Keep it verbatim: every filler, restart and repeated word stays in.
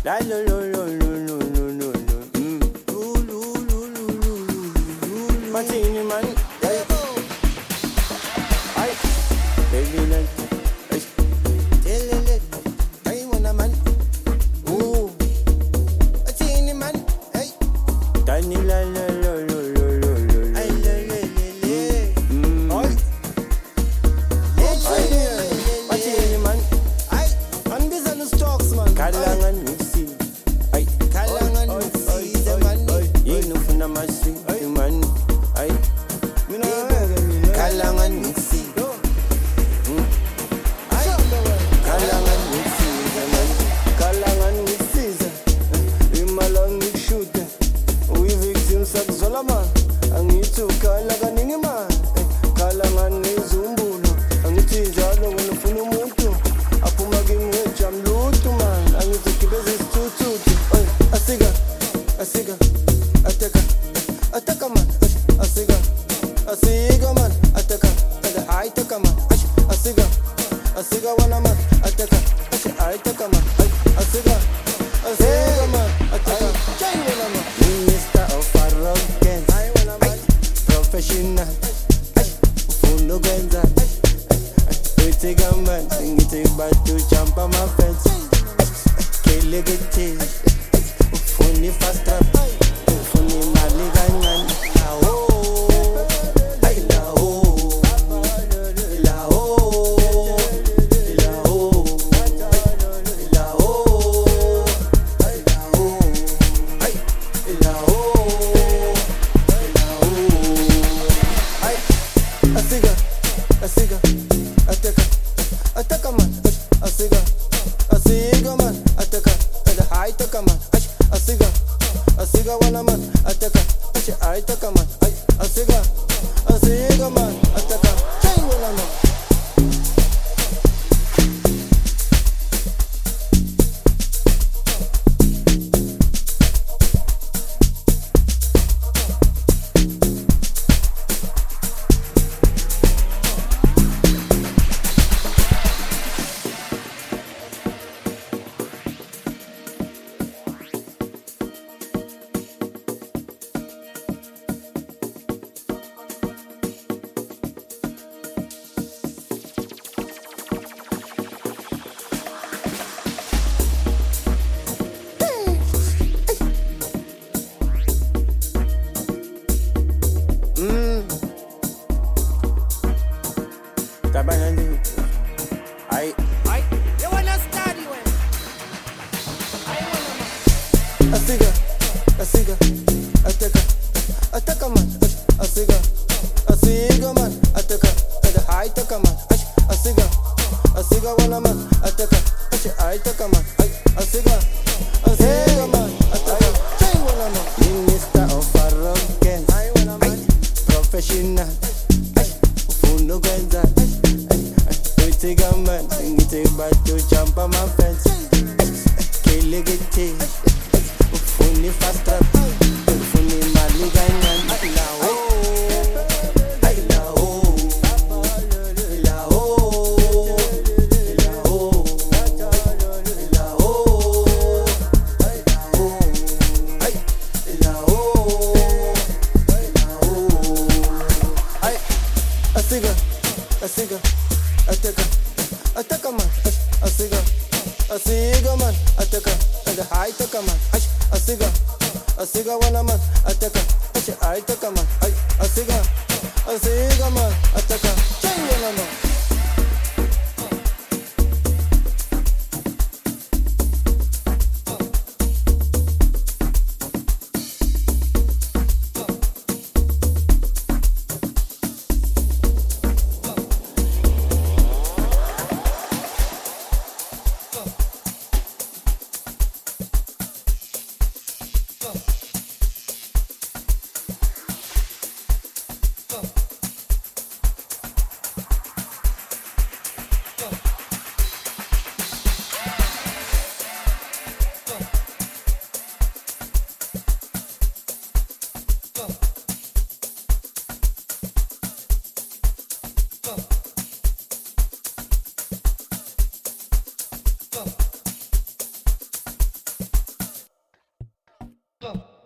lo lo lo lo lo lo lo lo. Mm. Lu lu lu lu lu lu. Martini man. Hey. Ay. Baby like. Ay. Tell it. Ay wanna man. Ooh. Martini man. Hey. Tani la la la la la la la. Ay la la la la. Mm. Ay. Ay. Martini man. Ay. And this are the stocks man. Kalangan mixi. Ay. Kalangan mixi. The man. You know for the machine. The man. Ay. You know. Kalangan mixi. Ay. Kalangan mixi. The man. Kalangan mixi. Imalang shoot. We victims of Zolaman. Ang ito kalagan ni man. Kalangan ni Zumbulo. Ang ito jalo wala puno muto. Apo maging jam luto man. Ang ito kibeze tutu. Oy, asiga, asiga, ataka, ataka man. Asiga, asiga man. Ataka, ataka, ay taka man. Asiga, asiga wana man. Ataka, ay taka man. Asiga, asiga man. Ataka, chay wana man. Minister of Arrogance. Ay wana man. Professional. Fundo gwenza. Take a man, sing it take back to jump on my fence. Kill it, funny fast trap, funny maliganyan. La oh, ay la oh, la oh, la oh, la oh, ay la oh, ay la oh, la oh, ay. Asiga, asiga. Ataka, ataka man, asiga, asiga man, ataka, ada hai taka man, asiga, asiga wana man, ataka, ai taka man, asiga, asiga man, ataka, chay wana man. Ay, ay, you wanna study when? I wanna. Asiga, asiga, ataka, ataka man, asiga, asiga man, ataka, ada hai taka man, asiga, asiga wana man, ataka, ai taka man, asiga, asiga man, ataka, chay wana man. Minister of Arrogance, ay wana man, professional, fundo gwenza. Take a man, sing it take back to jump on my fence. Kill it, funny fast trap, funny maliganyan. La oh, ay la oh, la oh, la oh, la oh, ay la oh, ay la oh, la oh, ay. Asiga, asiga. Ataka, ataka man, asiga, asiga man, ataka, ada hai taka man, asiga, asiga wana man, ataka, ai taka man, asiga, asiga man, ataka, chay wana man. Go.